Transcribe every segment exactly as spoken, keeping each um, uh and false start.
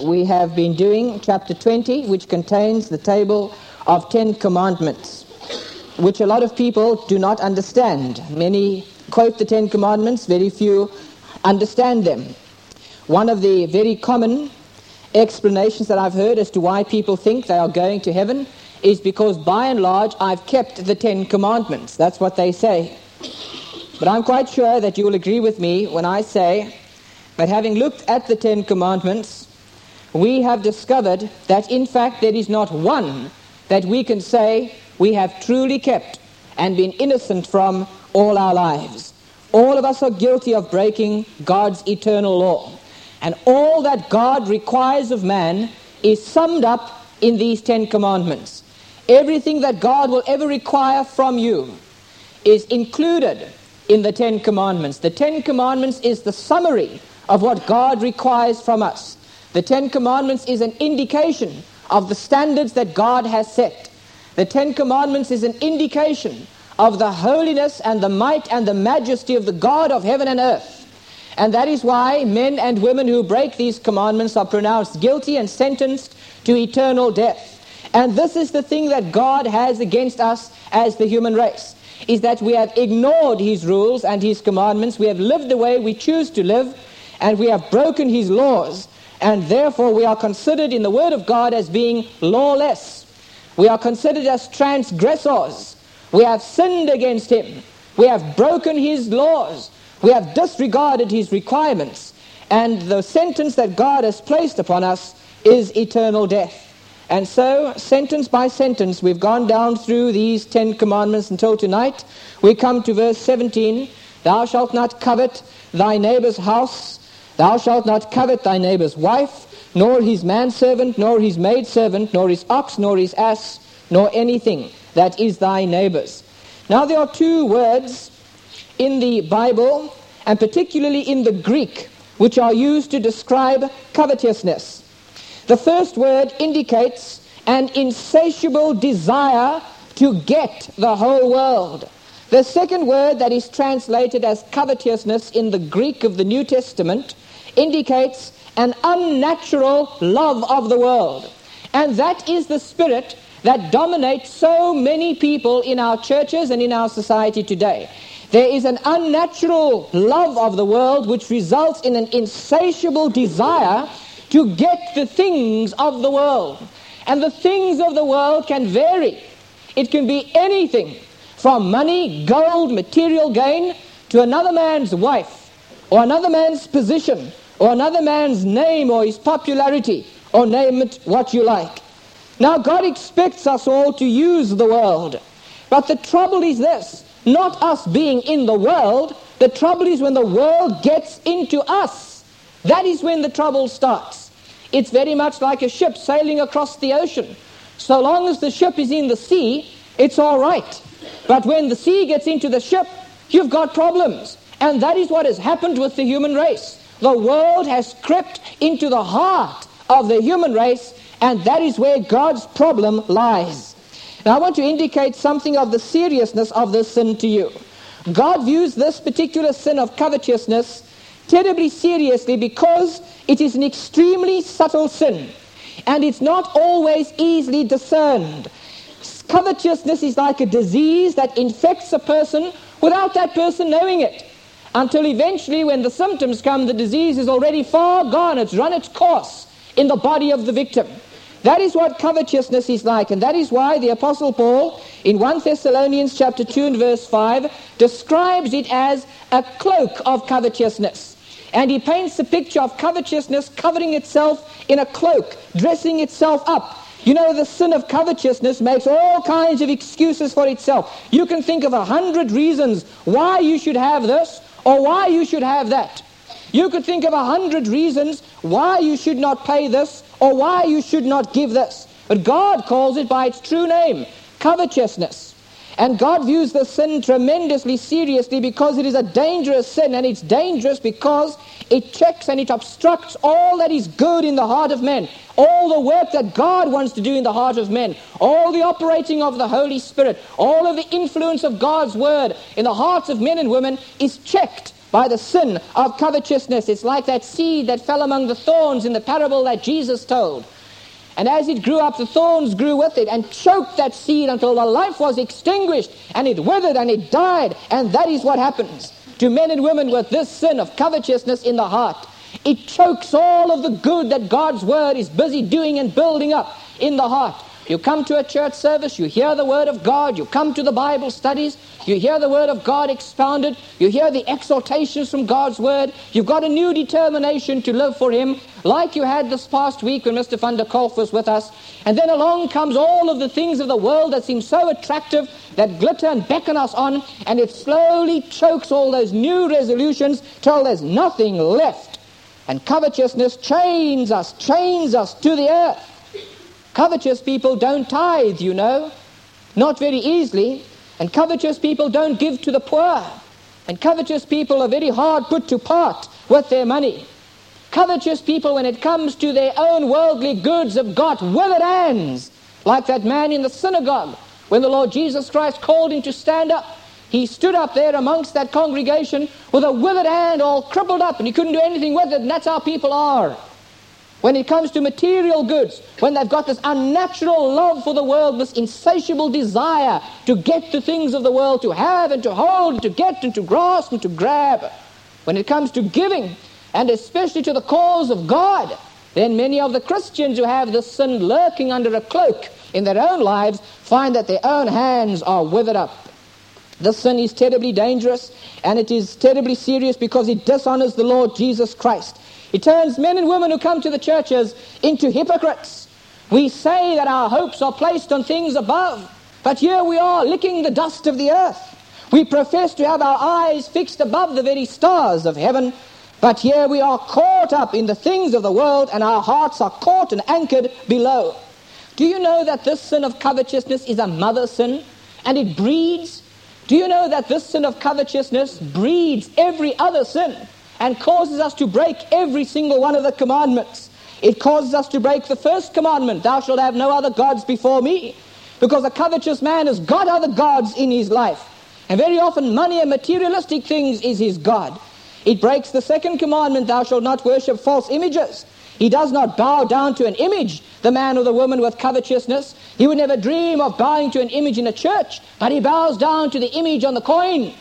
we have been doing chapter twenty, which contains the table of Ten Commandments, which a lot of people do not understand. Many quote the Ten Commandments, very few understand them. One of the very common explanations that I've heard as to why people think they are going to heaven is because by and large I've kept the Ten Commandments. That's what they say. But I'm quite sure that you will agree with me when I say that having looked at the Ten Commandments, we have discovered that in fact there is not one that we can say we have truly kept and been innocent from all our lives. All of us are guilty of breaking God's eternal law. And all that God requires of man is summed up in these Ten Commandments. Everything that God will ever require from you is included in the Ten Commandments. The Ten Commandments is the summary of what God requires from us. The Ten Commandments is an indication of the standards that God has set. The Ten Commandments is an indication of the holiness and the might and the majesty of the God of heaven and earth. And that is why men and women who break these commandments are pronounced guilty and sentenced to eternal death. And this is the thing that God has against us as the human race, is that we have ignored his rules and his commandments. We have lived the way we choose to live, and we have broken his laws, and therefore we are considered in the Word of God as being lawless. We are considered as transgressors. We have sinned against him. We have broken his laws. We have disregarded his requirements. And the sentence that God has placed upon us is eternal death. And so, sentence by sentence, we've gone down through these Ten Commandments until tonight. We come to verse seventeen. Thou shalt not covet thy neighbor's house. Thou shalt not covet thy neighbor's wife, nor his manservant, nor his maidservant, nor his ox, nor his ass, nor anything that is thy neighbor's. Now there are two words in the Bible, and particularly in the Greek, which are used to describe covetousness. The first word indicates an insatiable desire to get the whole world. The second word that is translated as covetousness in the Greek of the New Testament indicates an unnatural love of the world. And that is the spirit that dominates so many people in our churches and in our society today. There is an unnatural love of the world which results in an insatiable desire to get the things of the world. And the things of the world can vary. It can be anything from money, gold, material gain, to another man's wife, or another man's position, or another man's name, or his popularity, or name it what you like. Now God expects us all to use the world. But the trouble is this, not us being in the world. The trouble is when the world gets into us. That is when the trouble starts. It's very much like a ship sailing across the ocean. So long as the ship is in the sea, it's all right. But when the sea gets into the ship, you've got problems. And that is what has happened with the human race. The world has crept into the heart of the human race, and that is where God's problem lies. Now I want to indicate something of the seriousness of this sin to you. God views this particular sin of covetousness terribly seriously because it is an extremely subtle sin, and it's not always easily discerned. Covetousness is like a disease that infects a person without that person knowing it, until eventually when the symptoms come, the disease is already far gone. It's run its course in the body of the victim. That is what covetousness is like, and that is why the Apostle Paul in First Thessalonians chapter two and verse five describes it as a cloak of covetousness. And he paints the picture of covetousness covering itself in a cloak, dressing itself up. You know, the sin of covetousness makes all kinds of excuses for itself. You can think of a hundred reasons why you should have this or why you should have that. You could think of a hundred reasons why you should not pay this or why you should not give this. But God calls it by its true name, covetousness. And God views the sin tremendously seriously because it is a dangerous sin, and it's dangerous because it checks and it obstructs all that is good in the heart of men, all the work that God wants to do in the heart of men, all the operating of the Holy Spirit, all of the influence of God's Word in the hearts of men and women is checked by the sin of covetousness. It's like that seed that fell among the thorns in the parable that Jesus told. And as it grew up, the thorns grew with it and choked that seed until the life was extinguished, and it withered and it died. And that is what happens to men and women with this sin of covetousness in the heart. It chokes all of the good that God's word is busy doing and building up in the heart. You come to a church service, you hear the word of God, you come to the Bible studies, you hear the word of God expounded, you hear the exhortations from God's word, you've got a new determination to live for him, like you had this past week when Mister van der Kolk was with us. And then along comes all of the things of the world that seem so attractive, that glitter and beckon us on, and it slowly chokes all those new resolutions till there's nothing left. And covetousness chains us, chains us to the earth. Covetous people don't tithe, you know, not very easily. And covetous people don't give to the poor. And covetous people are very hard put to part with their money. Covetous people, when it comes to their own worldly goods, have got withered hands, like that man in the synagogue. When the Lord Jesus Christ called him to stand up, he stood up there amongst that congregation with a withered hand, all crippled up, and he couldn't do anything with it. And that's how people are. When it comes to material goods, when they've got this unnatural love for the world, this insatiable desire to get the things of the world, to have and to hold, to get and to grasp and to grab. When it comes to giving, and especially to the cause of God, then many of the Christians who have this sin lurking under a cloak in their own lives find that their own hands are withered up. This sin is terribly dangerous, and it is terribly serious because it dishonors the Lord Jesus Christ. It turns men and women who come to the churches into hypocrites. We say that our hopes are placed on things above, but here we are licking the dust of the earth. We profess to have our eyes fixed above the very stars of heaven, but here we are caught up in the things of the world, and our hearts are caught and anchored below. Do you know that this sin of covetousness is a mother sin, and it breeds? Do you know that this sin of covetousness breeds every other sin and causes us to break every single one of the commandments? It causes us to break the first commandment, thou shalt have no other gods before me, because a covetous man has got other gods in his life, and very often money and materialistic things is his god. It breaks the second commandment, thou shalt not worship false images. He does not bow down to an image, the man or the woman with covetousness. He would never dream of bowing to an image in a church, but he bows down to the image on the coin.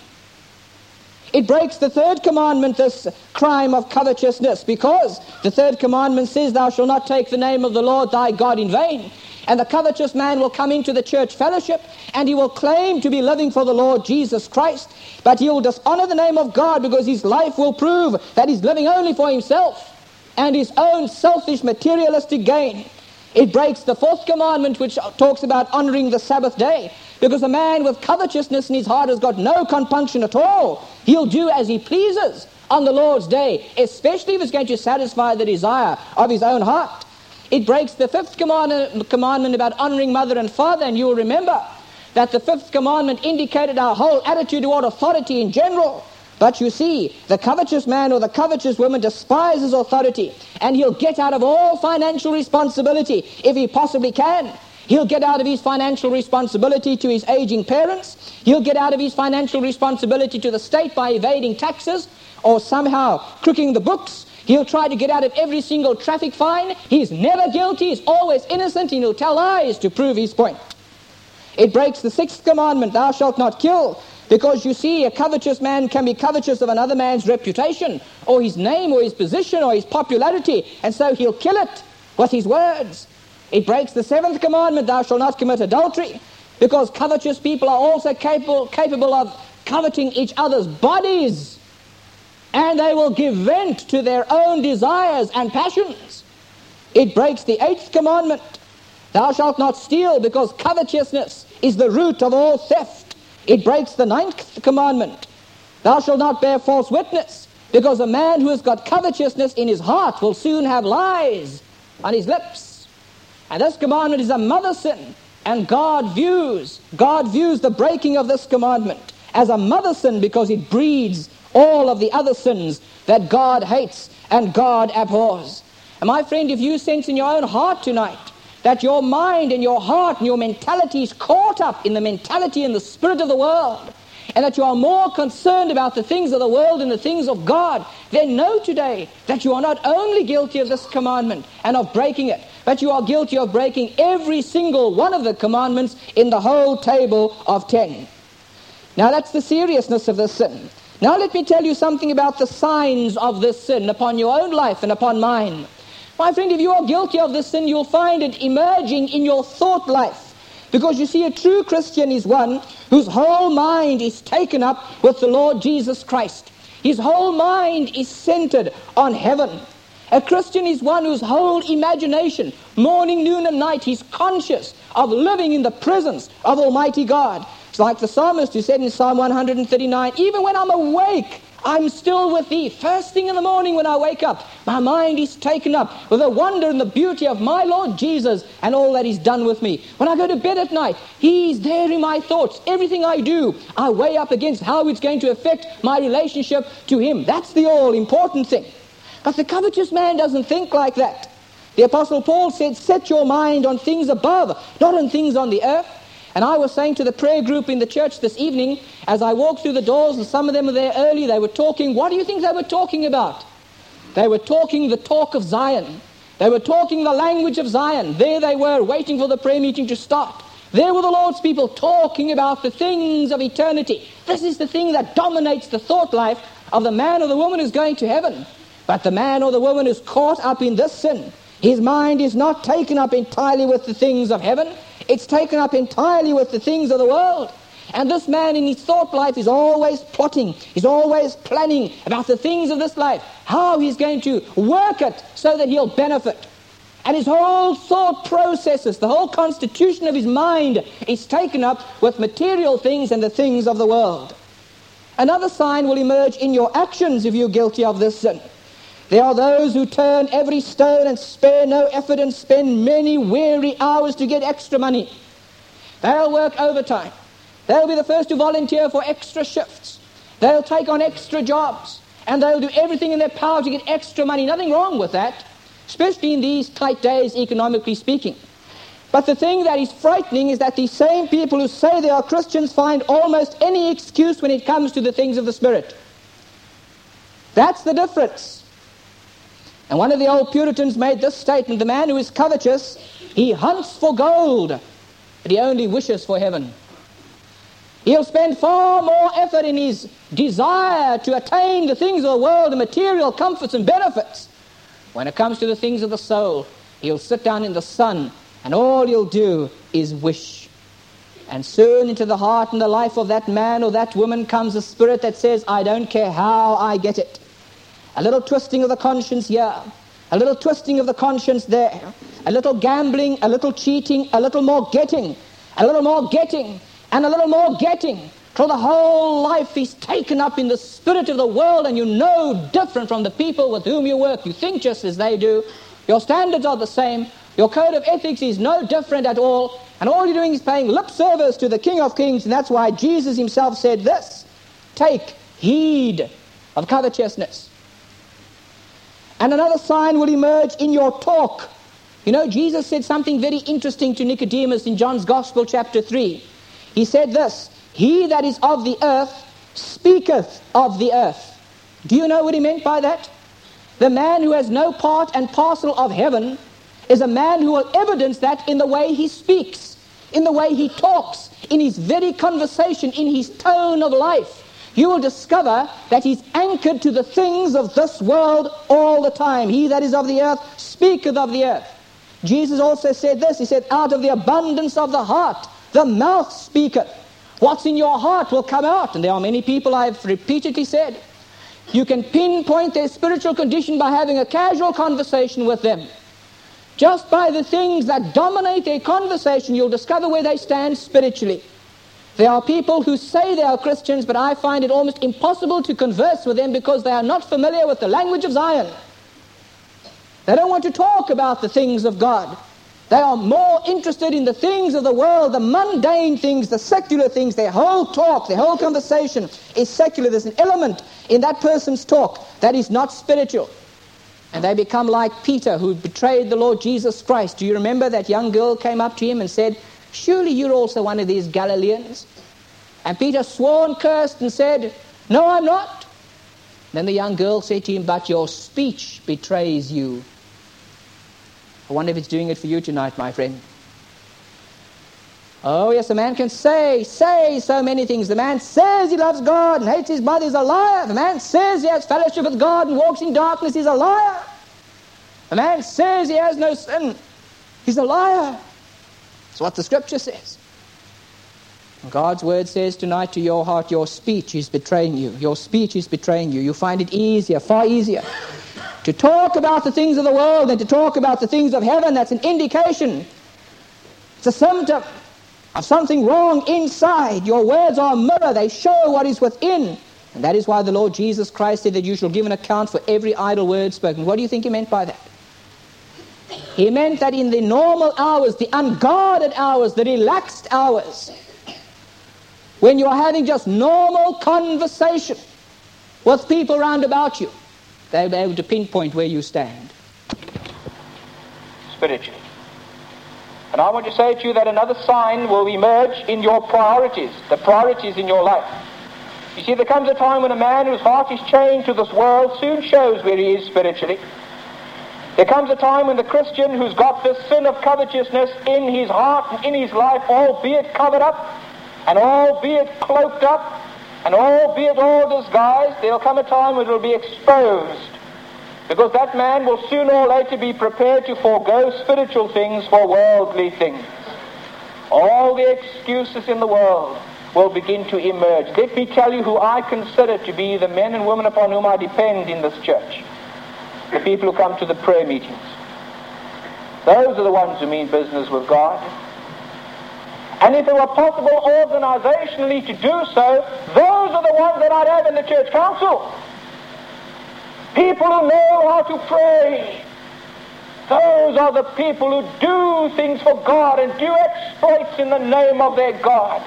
It breaks the third commandment, this crime of covetousness, because the third commandment says, thou shalt not take the name of the Lord thy God in vain. And the covetous man will come into the church fellowship, and he will claim to be living for the Lord Jesus Christ, but he will dishonor the name of God because his life will prove that he's living only for himself and his own selfish materialistic gain. It breaks the fourth commandment, which talks about honoring the Sabbath day, because a man with covetousness in his heart has got no compunction at all. He'll do as he pleases on the Lord's day, especially if it's going to satisfy the desire of his own heart. It breaks the fifth command- commandment about honoring mother and father, and you'll remember that the fifth commandment indicated our whole attitude toward authority in general. But you see, the covetous man or the covetous woman despises authority, and he'll get out of all financial responsibility if he possibly can. He'll get out of his financial responsibility to his aging parents. He'll get out of his financial responsibility to the state by evading taxes or somehow crooking the books. He'll try to get out of every single traffic fine. He's never guilty, he's always innocent, and he'll tell lies to prove his point. It breaks the sixth commandment, thou shalt not kill, because you see, a covetous man can be covetous of another man's reputation, or his name, or his position, or his popularity, and so he'll kill it with his words. It breaks the seventh commandment, thou shalt not commit adultery, because covetous people are also capable, capable of coveting each other's bodies, and they will give vent to their own desires and passions. It breaks the eighth commandment, thou shalt not steal, because covetousness is the root of all theft. It breaks the ninth commandment, thou shalt not bear false witness, because a man who has got covetousness in his heart will soon have lies on his lips. And this commandment is a mother sin, and God views, God views the breaking of this commandment as a mother sin because it breeds all of the other sins that God hates and God abhors. And my friend, if you sense in your own heart tonight that your mind and your heart and your mentality is caught up in the mentality and the spirit of the world, and that you are more concerned about the things of the world than the things of God, then know today that you are not only guilty of this commandment and of breaking it, but you are guilty of breaking every single one of the commandments in the whole table of ten. Now that's the seriousness of this sin. Now let me tell you something about the signs of this sin upon your own life and upon mine. My friend, if you are guilty of this sin, you'll find it emerging in your thought life. Because you see, a true Christian is one whose whole mind is taken up with the Lord Jesus Christ. His whole mind is centered on heaven. A Christian is one whose whole imagination, morning, noon, and night, he's conscious of living in the presence of Almighty God. It's like the psalmist who said in Psalm one thirty-nine, even when I'm awake, I'm still with thee. First thing in the morning when I wake up, my mind is taken up with the wonder and the beauty of my Lord Jesus and all that he's done with me. When I go to bed at night, he's there in my thoughts. Everything I do, I weigh up against how it's going to affect my relationship to him. That's the all-important thing. But the covetous man doesn't think like that. The Apostle Paul said, set your mind on things above, not on things on the earth. And I was saying to the prayer group in the church this evening, as I walked through the doors, and some of them were there early, they were talking. What do you think they were talking about? They were talking the talk of Zion. They were talking the language of Zion. There they were, waiting for the prayer meeting to start. There were the Lord's people talking about the things of eternity. This is the thing that dominates the thought life of the man or the woman who's going to heaven. But the man or the woman who's caught up in this sin, his mind is not taken up entirely with the things of heaven. It's taken up entirely with the things of the world. And this man in his thought life is always plotting. He's always planning about the things of this life, how he's going to work it so that he'll benefit. And his whole thought processes, the whole constitution of his mind is taken up with material things and the things of the world. Another sign will emerge in your actions if you're guilty of this sin. There are those who turn every stone and spare no effort and spend many weary hours to get extra money. They'll work overtime. They'll be the first to volunteer for extra shifts. They'll take on extra jobs. And they'll do everything in their power to get extra money. Nothing wrong with that, especially in these tight days, economically speaking. But the thing that is frightening is that these same people who say they are Christians find almost any excuse when it comes to the things of the Spirit. That's the difference. And one of the old Puritans made this statement, the man who is covetous, he hunts for gold, but he only wishes for heaven. He'll spend far more effort in his desire to attain the things of the world, the material comforts and benefits. When it comes to the things of the soul, he'll sit down in the sun, and all he'll do is wish. And soon into the heart and the life of that man or that woman comes a spirit that says, I don't care how I get it. A little twisting of the conscience here, a little twisting of the conscience there, a little gambling, a little cheating, a little more getting, a little more getting, and a little more getting, till the whole life is taken up in the spirit of the world, and you're no different from the people with whom you work. You think just as they do. Your standards are the same. Your code of ethics is no different at all. And all you're doing is paying lip service to the King of Kings, and that's why Jesus himself said this, take heed of covetousness. And another sign will emerge in your talk. You know, Jesus said something very interesting to Nicodemus in John's Gospel, chapter three. He said this, he that is of the earth speaketh of the earth. Do you know what he meant by that? The man who has no part and parcel of heaven is a man who will evidence that in the way he speaks, in the way he talks, in his very conversation, in his tone of life. You will discover that he's anchored to the things of this world all the time. He that is of the earth speaketh of the earth. Jesus also said this, he said, out of the abundance of the heart, the mouth speaketh. What's in your heart will come out. And there are many people, I've repeatedly said, you can pinpoint their spiritual condition by having a casual conversation with them. Just by the things that dominate their conversation, you'll discover where they stand spiritually. There are people who say they are Christians, but I find it almost impossible to converse with them because they are not familiar with the language of Zion. They don't want to talk about the things of God. They are more interested in the things of the world, the mundane things, the secular things. Their whole talk, their whole conversation is secular. There's an element in that person's talk that is not spiritual. And they become like Peter, who betrayed the Lord Jesus Christ. Do you remember that young girl came up to him and said, surely you're also one of these Galileans? And Peter swore and cursed and said, "No, I'm not." Then the young girl said to him, "But your speech betrays you." I wonder if it's doing it for you tonight, my friend. Oh, yes, a man can say, say so many things. The man says he loves God and hates his brother, he's a liar. The man says he has fellowship with God and walks in darkness, he's a liar. The man says he has no sin, he's a liar. That's what the Scripture says. And God's word says tonight to your heart, your speech is betraying you. Your speech is betraying you. You find it easier, far easier, to talk about the things of the world than to talk about the things of heaven. That's an indication. It's a symptom of something wrong inside. Your words are a mirror. They show what is within. And that is why the Lord Jesus Christ said that you shall give an account for every idle word spoken. What do you think he meant by that? He meant that in the normal hours, the unguarded hours, the relaxed hours, when you are having just normal conversation with people round about you, they'll be able to pinpoint where you stand. Spiritually. And I want to say to you that another sign will emerge in your priorities, the priorities in your life. You see, there comes a time when a man whose heart is chained to this world soon shows where he is spiritually. There comes a time when the Christian who's got this sin of covetousness in his heart and in his life, albeit covered up, and albeit cloaked up, and albeit all disguised, there will come a time when it will be exposed. Because that man will sooner or later be prepared to forego spiritual things for worldly things. All the excuses in the world will begin to emerge. Let me tell you who I consider to be the men and women upon whom I depend in this church. The people who come to the prayer meetings. Those are the ones who mean business with God. And if it were possible organizationally to do so, those are the ones that I'd have in the church council. People who know how to pray. Those are the people who do things for God and do exploits in the name of their God.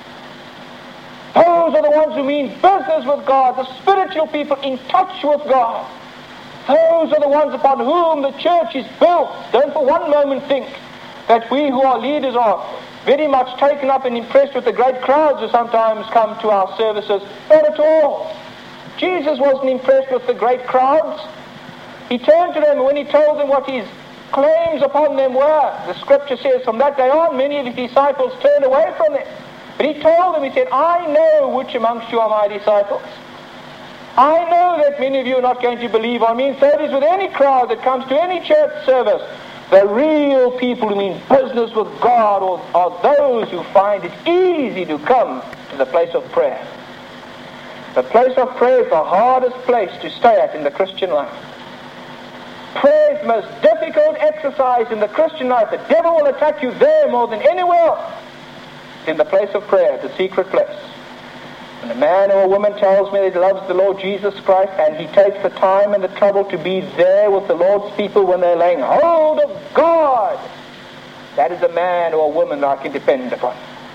Those are the ones who mean business with God, the spiritual people in touch with God. Those are the ones upon whom the church is built. Don't for one moment think that we who are leaders are very much taken up and impressed with the great crowds who sometimes come to our services. Not at all. Jesus wasn't impressed with the great crowds. He turned to them, and when he told them what his claims upon them were, the Scripture says from that day on many of his disciples turned away from them. But he told them, he said, "I know which amongst you are my disciples. I know that many of you are not going to believe on me." And so it is with any crowd that comes to any church service. The real people who mean business with God are those who find it easy to come to the place of prayer. The place of prayer is the hardest place to stay at in the Christian life. Prayer is the most difficult exercise in the Christian life. The devil will attack you there more than anywhere else. In the place of prayer, the secret place. When a man or a woman tells me that he loves the Lord Jesus Christ and he takes the time and the trouble to be there with the Lord's people when they're laying hold of God, that is a man or a woman I can depend upon.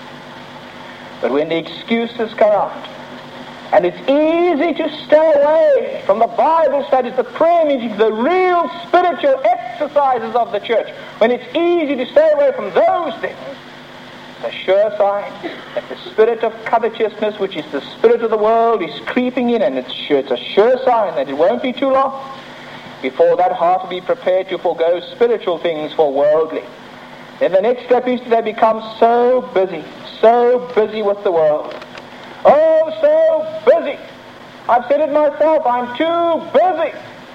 But when the excuses come out, and it's easy to stay away from the Bible studies, the prayer meetings, the real spiritual exercises of the church, when it's easy to stay away from those things, a sure sign that the spirit of covetousness, which is the spirit of the world, is creeping in, and it's, sure, it's a sure sign that it won't be too long before that heart will be prepared to forego spiritual things for worldly. Then the next step is that they become so busy, so busy with the world. Oh, so busy. I've said it myself, I'm too busy.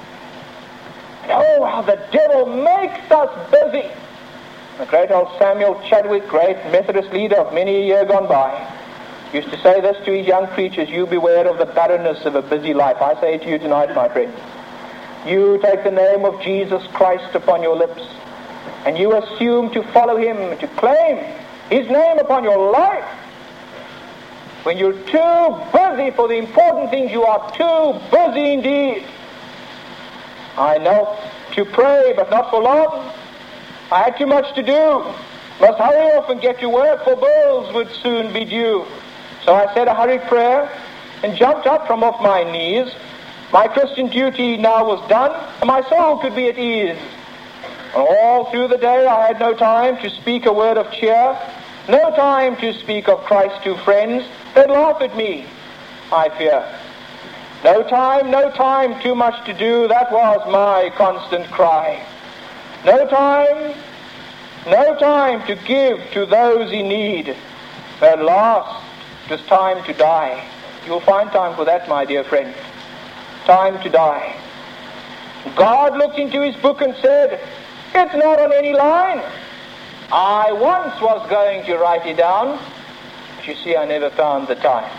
And oh, how the devil makes us busy. The great old Samuel Chadwick, great Methodist leader of many a year gone by, used to say this to his young preachers: "You beware of the barrenness of a busy life." I say to you tonight, my friend, you take the name of Jesus Christ upon your lips, and you assume to follow him, to claim his name upon your life. When you're too busy for the important things, you are too busy indeed. I knelt to pray, but not for long. I had too much to do. Must hurry off and get to work, for bills would soon be due. So I said a hurried prayer and jumped up from off my knees. My Christian duty now was done, and my soul could be at ease. And all through the day I had no time to speak a word of cheer, no time to speak of Christ to friends. They'd laugh at me, I fear. No time, no time, too much to do, that was my constant cry. No time, no time to give to those in need. At last, it was time to die. You'll find time for that, my dear friend. Time to die. God looked into his book and said, it's not on any line. I once was going to write it down, but you see, I never found the time.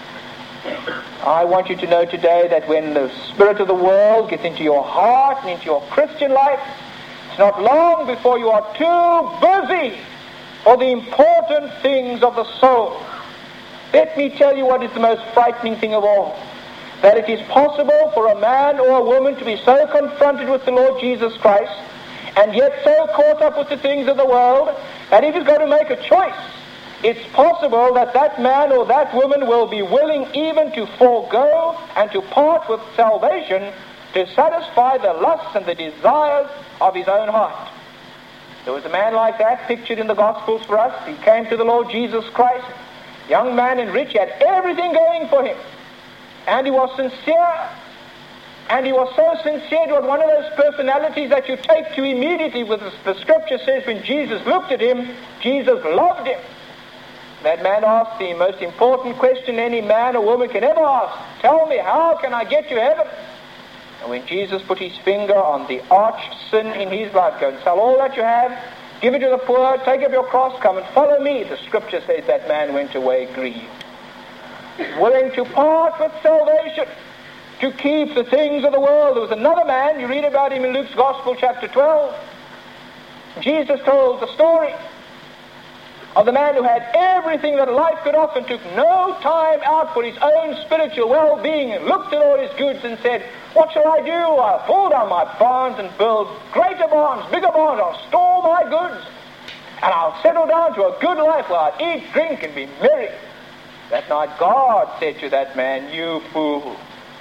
I want you to know today that when the spirit of the world gets into your heart and into your Christian life, it's not long before you are too busy for the important things of the soul. Let me tell you what is the most frightening thing of all. That it is possible for a man or a woman to be so confronted with the Lord Jesus Christ and yet so caught up with the things of the world that if he's going to make a choice, it's possible that that man or that woman will be willing even to forego and to part with salvation to satisfy the lusts and the desires of his own heart. There was a man like that pictured in the Gospels for us. He came to the Lord Jesus Christ, young man and rich, he had everything going for him. And he was sincere, and he was so sincere, he was one of those personalities that you take to immediately, with the, the scripture says when Jesus looked at him, Jesus loved him. That man asked the most important question any man or woman can ever ask. Tell me, how can I get to heaven? And when Jesus put his finger on the arched sin in his life, go and sell all that you have, give it to the poor, take up your cross, come and follow me. The scripture says that man went away grieved, willing to part with salvation, to keep the things of the world. There was another man, you read about him in Luke's Gospel, chapter twelve. Jesus told the story of the man who had everything that life could offer and took no time out for his own spiritual well-being and looked at all his goods and said, what shall I do? I'll pull down my barns and build greater barns, bigger barns. I'll store my goods and I'll settle down to a good life where I'll eat, drink, and be merry. That night God said to that man, you fool,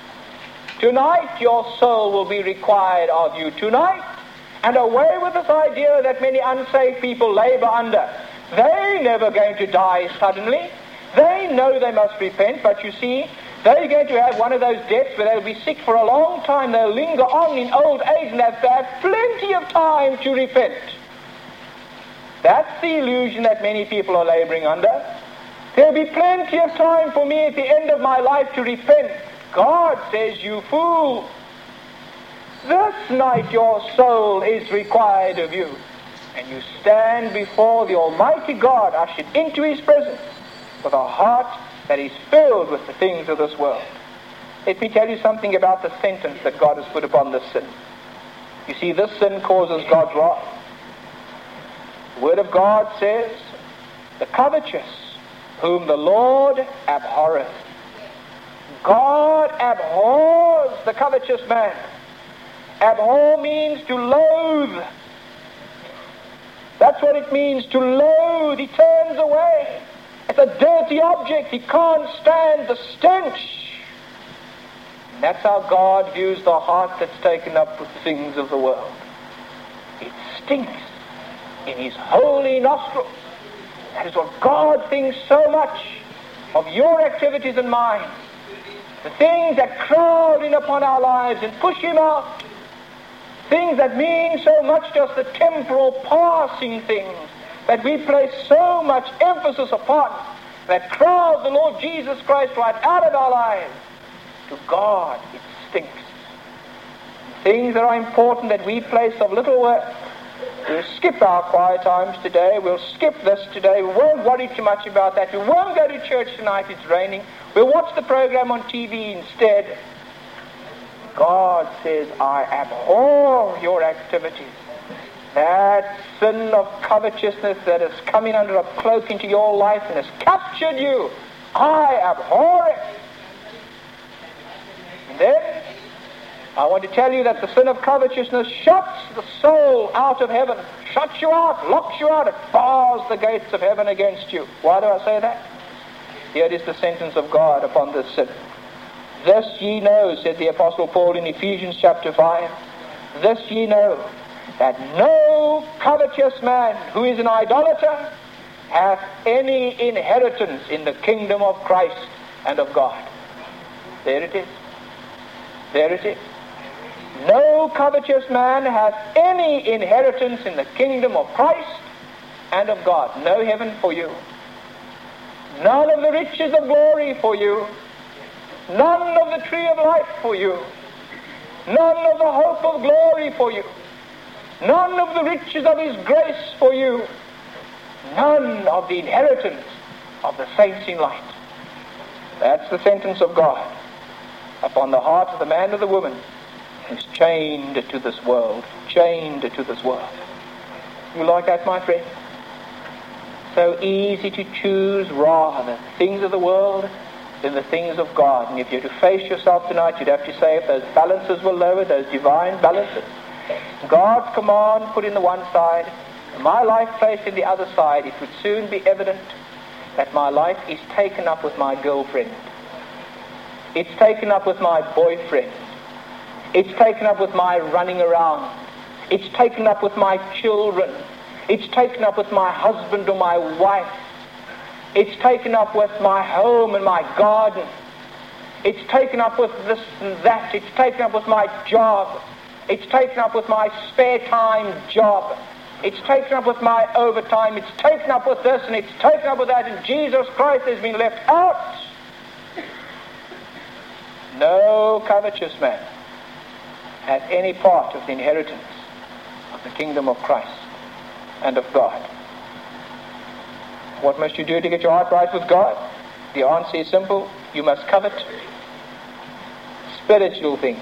tonight your soul will be required of you. Tonight, and away with this idea that many unsaved people labor under. They're never going to die suddenly. They know they must repent, but you see, they're going to have one of those deaths where they'll be sick for a long time. They'll linger on in old age and have had plenty of time to repent. That's the illusion that many people are laboring under. There'll be plenty of time for me at the end of my life to repent. God says, you fool, this night your soul is required of you. And you stand before the Almighty God, ushered into his presence, with a heart that is filled with the things of this world. Let me tell you something about the sentence that God has put upon this sin. You see, this sin causes God's wrath. The Word of God says, the covetous, whom the Lord abhorreth. God abhors the covetous man. Abhor means to loathe. That's what it means, to loathe. He turns away. It's a dirty object. He can't stand the stench. And that's how God views the heart that's taken up with things of the world. It stinks in his holy nostrils. That is what God thinks so much of your activities and mine. The things that crowd in upon our lives and push him out. Things that mean so much to us, the temporal, passing things that we place so much emphasis upon, that crowd the Lord Jesus Christ right out of our lives. To God, it stinks. Things that are important that we place of little worth. We'll skip our quiet times today. We'll skip this today. We won't worry too much about that. We won't go to church tonight. It's raining. We'll watch the program on T V instead. God says, I abhor your activities. That sin of covetousness that has come in under a cloak into your life and has captured you, I abhor it. And then, I want to tell you that the sin of covetousness shuts the soul out of heaven, shuts you out, locks you out, it bars the gates of heaven against you. Why do I say that? Here is the sentence of God upon this sin. This ye know, said the Apostle Paul in Ephesians chapter five, this ye know, that no covetous man who is an idolater, hath any inheritance in the kingdom of Christ and of God. There it is. There it is. No covetous man hath any inheritance in the kingdom of Christ and of God. No heaven for you. None of the riches of glory for you. None of the tree of life for you. None of the hope of glory for you. None of the riches of His grace for you. None of the inheritance of the saints in light. That's the sentence of God upon the heart of the man or the woman who's chained to this world. Chained to this world. You like that, my friend? So easy to choose rather things of the world than the things of God. And if you were to face yourself tonight, you'd have to say, if those balances were lowered, those divine balances, God's command put in the one side, my life placed in the other side, it would soon be evident that my life is taken up with my girlfriend. It's taken up with my boyfriend. It's taken up with my running around. It's taken up with my children. It's taken up with my husband or my wife. It's taken up with my home and my garden. It's taken up with this and that. It's taken up with my job. It's taken up with my spare time job. It's taken up with my overtime. It's taken up with this and it's taken up with that. And Jesus Christ has been left out. No covetous man has any part of the inheritance of the kingdom of Christ and of God. What must you do to get your heart right with God? The answer is simple. You must covet spiritual things.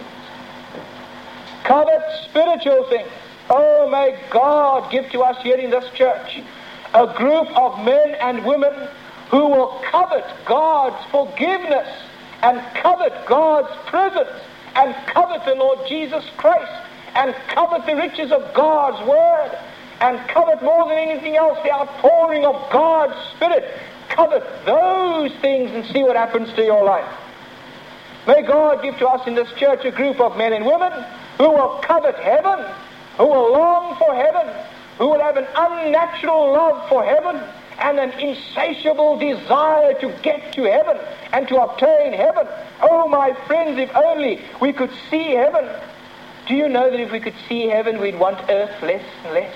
Covet spiritual things. Oh, may God give to us here in this church a group of men and women who will covet God's forgiveness and covet God's presence and covet the Lord Jesus Christ and covet the riches of God's Word and covet more than anything else the outpouring of God's Spirit. Covet those things and see what happens to your life. May God give to us in this church a group of men and women who will covet heaven, who will long for heaven, who will have an unnatural love for heaven and an insatiable desire to get to heaven and to obtain heaven. Oh, my friends, if only we could see heaven. Do you know that if we could see heaven, we'd want earth less and less?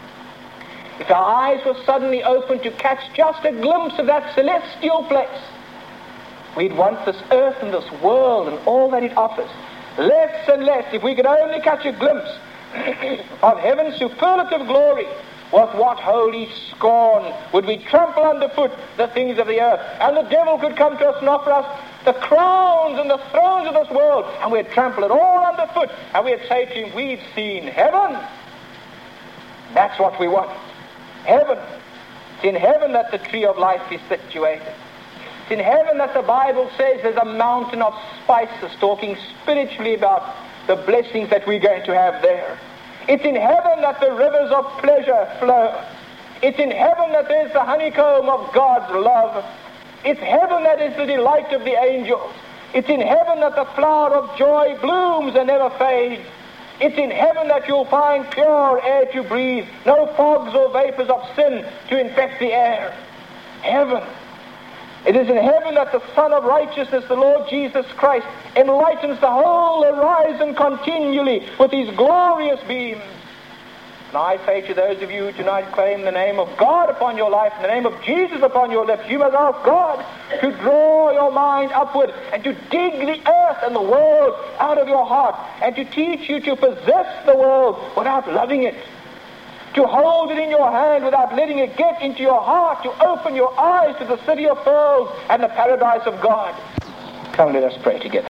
If our eyes were suddenly opened to catch just a glimpse of that celestial place, we'd want this earth and this world and all that it offers less and less. If we could only catch a glimpse of heaven's superlative glory, with what holy scorn would we trample underfoot the things of the earth, and the devil could come to us and offer us the crowns and the thrones of this world, and we'd trample it all underfoot, and we'd say to him, we've seen heaven. That's what we want. Heaven. It's in heaven that the tree of life is situated. It's in heaven that the Bible says there's a mountain of spices, talking spiritually about the blessings that we're going to have there. It's in heaven that the rivers of pleasure flow. It's in heaven that there's the honeycomb of God's love. It's heaven that is the delight of the angels. It's in heaven that the flower of joy blooms and never fades. It's in heaven that you'll find pure air to breathe, no fogs or vapors of sin to infect the air. Heaven. It is in heaven that the Son of Righteousness, the Lord Jesus Christ, enlightens the whole horizon continually with his glorious beams. And I say to those of you who tonight claim the name of God upon your life, and the name of Jesus upon your lips, you must ask God to draw your mind upward and to dig the earth and the world out of your heart and to teach you to possess the world without loving it, to hold it in your hand without letting it get into your heart, to open your eyes to the city of pearls and the paradise of God. Come, let us pray together.